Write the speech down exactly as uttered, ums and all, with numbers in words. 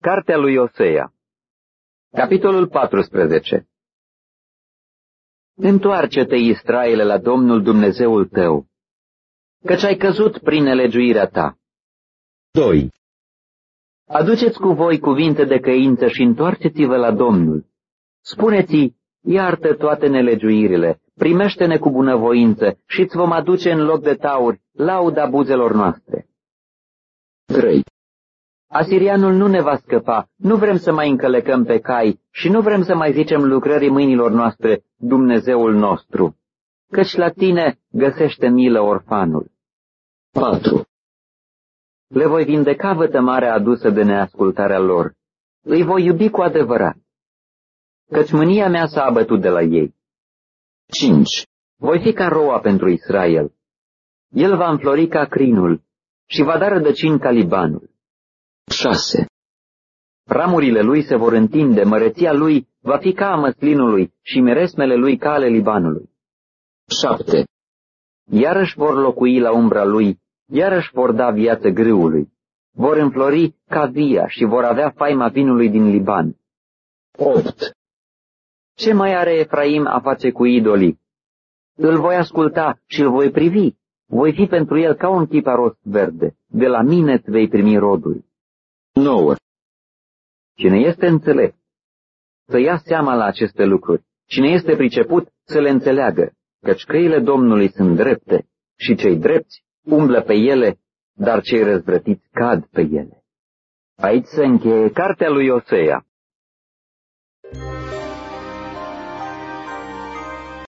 Cartea lui Osea, capitolul paisprezece. Întoarce-te, Israele, la Domnul Dumnezeul tău, căci ai căzut prin nelegiuirea ta. doi. Aduceți cu voi cuvinte de căință și întoarceți-vă la Domnul. Spuneți-i, iartă toate nelegiuirile, primește-ne cu bunăvoință și îți vom aduce în loc de tauri lauda buzelor noastre. trei. Asirianul nu ne va scăpa, nu vrem să mai încălecăm pe cai și nu vrem să mai zicem lucrării mâinilor noastre, Dumnezeul nostru, căci la tine găsește milă orfanul. patru. Le voi vindeca vătămarea adusă de neascultarea lor, îi voi iubi cu adevărat, căci mânia mea s-a abătut de la ei. cinci. Voi fi ca roa pentru Israel, el va înflori ca crinul și va da rădăcini ca Libanul. șase. Ramurile lui se vor întinde, măreția lui va fi ca a măslinului și miresmele lui ca ale Libanului. șapte. Iarăși vor locui la umbra lui, iarăși vor da viață grâului, vor înflori ca via și vor avea faima vinului din Liban. opt. Ce mai are Efraim a face cu idolii? Îl voi asculta și îl voi privi, voi fi pentru el ca un chiparos verde, de la mine îți vei primi rodul. nouă. Cine este înțelept, să ia seama la aceste lucruri, cine este priceput, să le înțeleagă, căci căile Domnului sunt drepte și cei drepți umblă pe ele, dar cei răzvrătiți cad pe ele. Aici se încheie cartea lui Osea.